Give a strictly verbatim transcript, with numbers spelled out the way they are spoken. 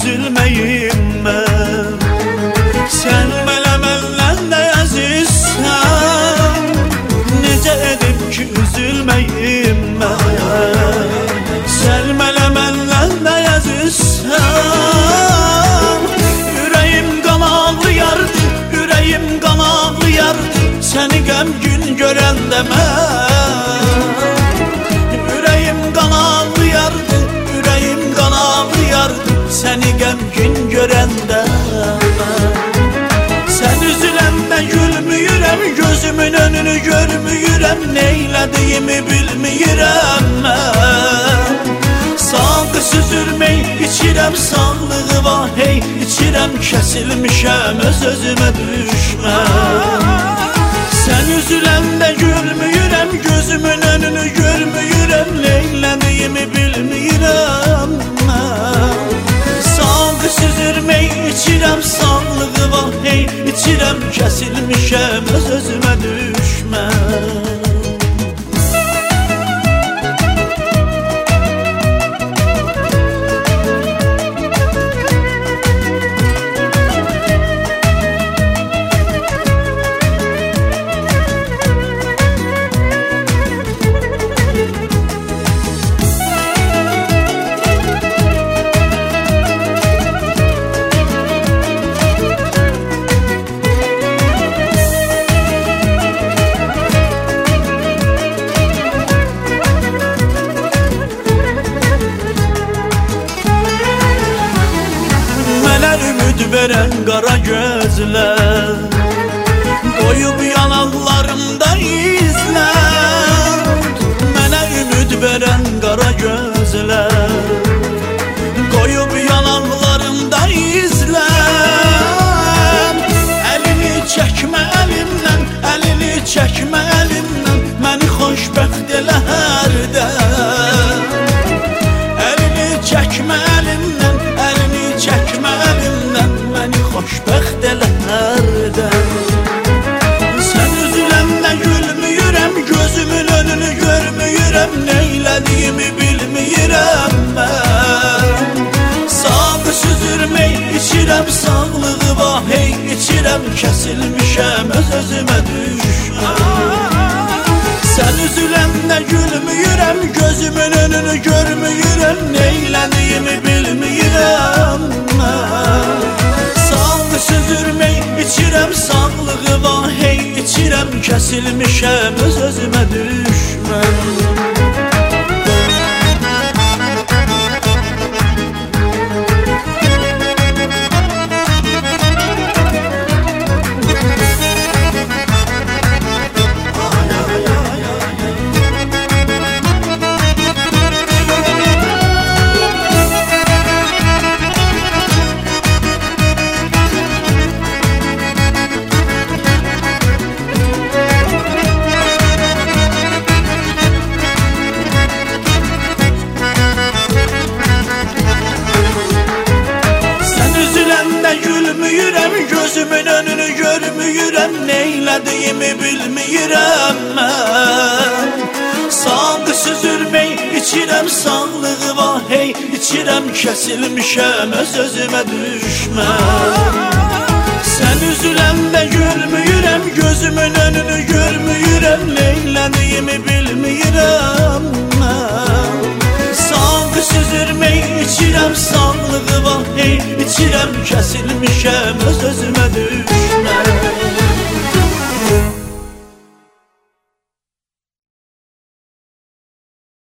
üzülməyim mən. Sən mənə məndən də əzizsən, necə edib ki üzülməyim mən. Sən mənə məndən də əzizsən, ürəyim qan ağlayardı, ürəyim qan ağlayardı, səni qəmgün görəndə mən. Ürəyim qan ağlayardı, ürəyim qan ağlayardı, səni qəmgün görəndə mən. Sən üzüləndə gülmüyürəm, gözümün önünü görmüyürəm, neylədiyimi bilmiyirəm mən. Sağ süzülmək içirəm, sağlığı var hey, içirəm, kəsilmişəm, öz-özümə düşməm. Sən üzüləndə gülmüyürəm, gözümün önünü görmüyürəm, neylədiyimi bilmiyirəm mən. Sağ süzülmək içirəm, sağlığı var hey, içirəm, kəsilmişəm, öz-özümə düşməm. Ümid verən qara gözlər, qoyub yanaqlarımda izlər. Mənə ümid verən qara gözlər, qoyub yanaqlarımda izlər. Əlini çəkmə əlimdən, əlini çəkmə əlimdən, məni xoşbəxt elə hərdən. Əlini çəkmə əlimdən, əlini çəkmə əlimdən, məni xoşbəxt elə hərdən. Sən üzüləndə gülmüyürəm, gözümün önünü görmüyürəm, neylədiyimi bilmiyirəm mən. Sağ süzülmək içirəm, sağlığı var hey, içirəm, kəsilmişəm, öz-özümə düşməm. Sən üzüləndə gülmüyürəm, gözümün önünü görmüyürəm, neylədiyimi bilmiyirəm mən. Sağ süzülmək içirəm, sağlığı var hey, içirəm, kəsilmişəm, öz-özümə düşməm. Gülmüyürəm, gözümün önünü görmüyürəm, neylədiyimi bilmiyirəm mən. Sağ süzülmək içirəm, sağlığı var hey, içirəm, kəsilmişəm, öz-özümə düşməm. Sən üzüləndə gülmüyürəm, gözümün önünü görmüyürəm, neylədiyimi bilmiyirəm mən. Sağ süzülmək içirəm, sağlığı var hey, içirəm, kəsilmişəm, öz-özümə düşməm.